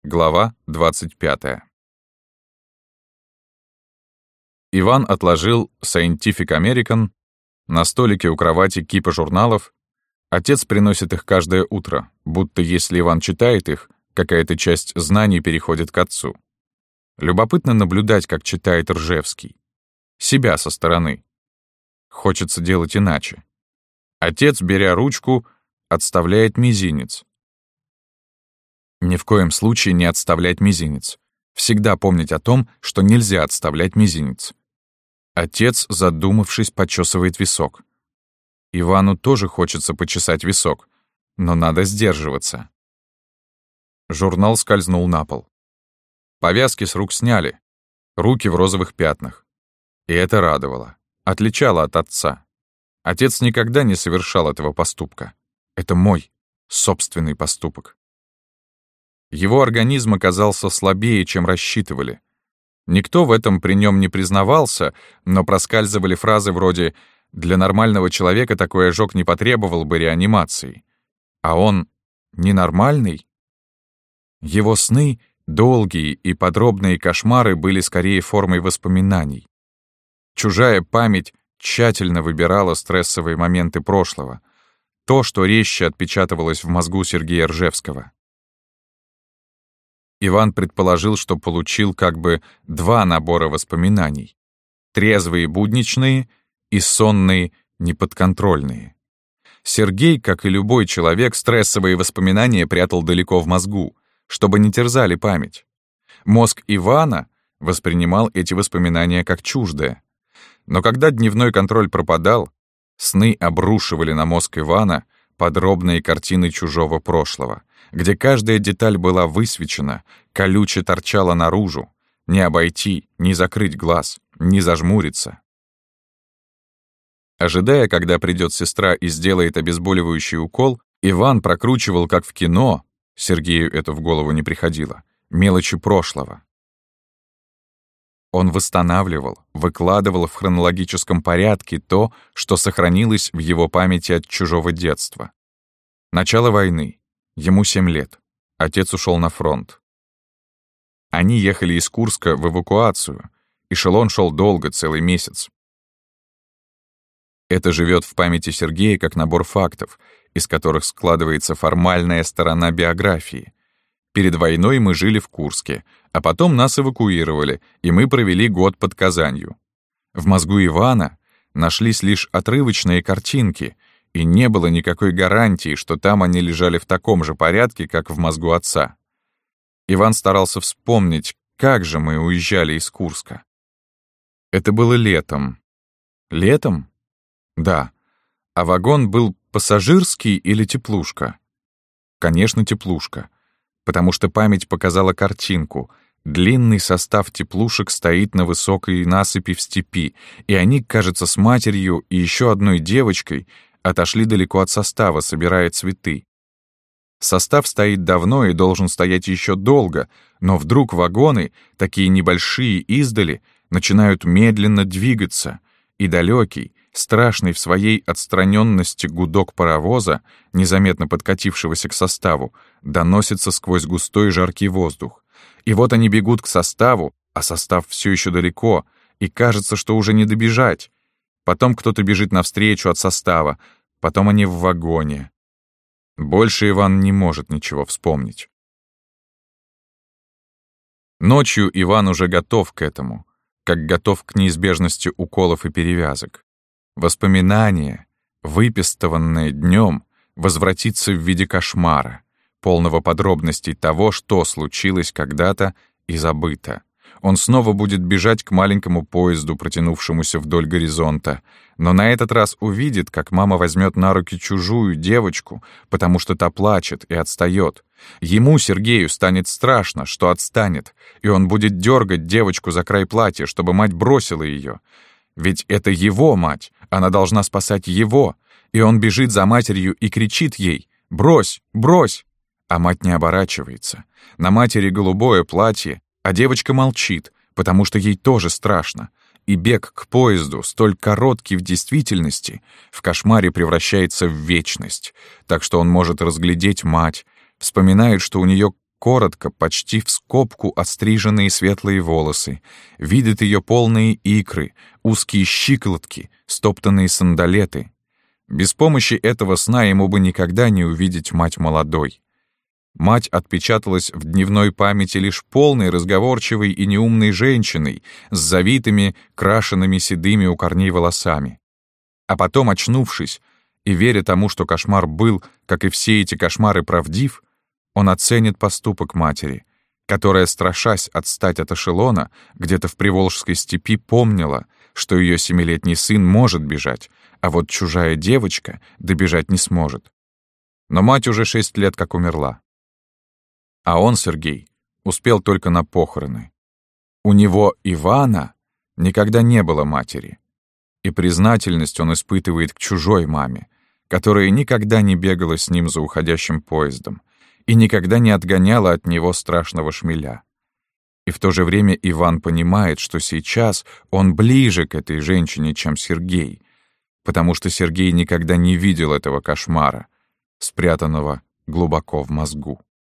Глава 25. Иван отложил Scientific American, на столике у кровати кипа журналов. Отец приносит их каждое утро, будто если Иван читает их, какая-то часть знаний переходит к отцу. Любопытно наблюдать, как читает Ржевский. Себя со стороны. Хочется делать иначе. Отец, беря ручку, отставляет мизинец. Ни в коем случае не отставлять мизинец. Всегда помнить о том, что нельзя отставлять мизинец. Отец, задумавшись, почесывает висок. Ивану тоже хочется почесать висок, но надо сдерживаться. Журнал скользнул на пол. Повязки с рук сняли, руки в розовых пятнах. И это радовало, отличало от отца. Отец никогда не совершал этого поступка. Это мой собственный поступок. Его организм оказался слабее, чем рассчитывали. Никто в этом при нем не признавался, но проскальзывали фразы вроде «для нормального человека такой ожог не потребовал бы реанимации». А он ненормальный? Его сны, долгие и подробные кошмары были скорее формой воспоминаний. Чужая память тщательно выбирала стрессовые моменты прошлого, то, что резче отпечатывалось в мозгу Сергея Ржевского. Иван предположил, что получил как бы два набора воспоминаний. Трезвые будничные и сонные неподконтрольные. Сергей, как и любой человек, стрессовые воспоминания прятал далеко в мозгу, чтобы не терзали память. Мозг Ивана воспринимал эти воспоминания как чуждое. Но когда дневной контроль пропадал, сны обрушивали на мозг Ивана подробные картины чужого прошлого, где каждая деталь была высвечена, колюче торчала наружу, не обойти, не закрыть глаз, не зажмуриться. Ожидая, когда придет сестра и сделает обезболивающий укол, Иван прокручивал, как в кино, Сергею это в голову не приходило, мелочи прошлого. Он восстанавливал, выкладывал в хронологическом порядке то, что сохранилось в его памяти от чужого детства. Начало войны. Ему 7 лет. Отец ушел на фронт. Они ехали из Курска в эвакуацию. Эшелон шел долго, целый месяц. Это живет в памяти Сергея как набор фактов, из которых складывается формальная сторона биографии. Перед войной мы жили в Курске, а потом нас эвакуировали, и мы провели год под Казанью. В мозгу Ивана нашлись лишь отрывочные картинки, и не было никакой гарантии, что там они лежали в таком же порядке, как в мозгу отца. Иван старался вспомнить, как же мы уезжали из Курска. Это было летом. Летом? Да. А вагон был пассажирский или теплушка? Конечно, теплушка. Потому что память показала картинку. Длинный состав теплушек стоит на высокой насыпи в степи, и они, кажется, с матерью и еще одной девочкой отошли далеко от состава, собирая цветы. Состав стоит давно и должен стоять еще долго, но вдруг вагоны, такие небольшие издали, начинают медленно двигаться, и далекий, страшный в своей отстраненности гудок паровоза, незаметно подкатившегося к составу, доносится сквозь густой жаркий воздух. И вот они бегут к составу, а состав все еще далеко, и кажется, что уже не добежать. Потом кто-то бежит навстречу от состава, потом они в вагоне. Больше Иван не может ничего вспомнить. Ночью Иван уже готов к этому, как готов к неизбежности уколов и перевязок. Воспоминание, выпистыванное днем, возвратится в виде кошмара, полного подробностей того, что случилось когда-то и забыто. Он снова будет бежать к маленькому поезду, протянувшемуся вдоль горизонта, но на этот раз увидит, как мама возьмет на руки чужую девочку, потому что та плачет и отстает. Ему, Сергею, станет страшно, что отстанет, и он будет дергать девочку за край платья, чтобы мать бросила ее. Ведь это его мать, она должна спасать его, и он бежит за матерью и кричит ей «Брось! Брось!» А мать не оборачивается. На матери голубое платье, а девочка молчит, потому что ей тоже страшно. И бег к поезду, столь короткий в действительности, в кошмаре превращается в вечность, так что он может разглядеть мать, вспоминает, что у нее коротко, почти в скобку отстриженные светлые волосы, видит ее полные икры, узкие щиколотки, стоптанные сандалеты. Без помощи этого сна ему бы никогда не увидеть мать молодой. Мать отпечаталась в дневной памяти лишь полной, разговорчивой и неумной женщиной с завитыми, крашенными седыми у корней волосами. А потом, очнувшись и веря тому, что кошмар был, как и все эти кошмары, правдив, он оценит поступок матери, которая, страшась отстать от эшелона, где-то в Приволжской степи помнила, что ее 7-летний сын может бежать, а вот чужая девочка добежать не сможет. Но мать уже 6 лет как умерла. А он, Сергей, успел только на похороны. У него, Ивана, никогда не было матери. И признательность он испытывает к чужой маме, которая никогда не бегала с ним за уходящим поездом и никогда не отгоняла от него страшного шмеля. И в то же время Иван понимает, что сейчас он ближе к этой женщине, чем Сергей, потому что Сергей никогда не видел этого кошмара, спрятанного глубоко в мозгу.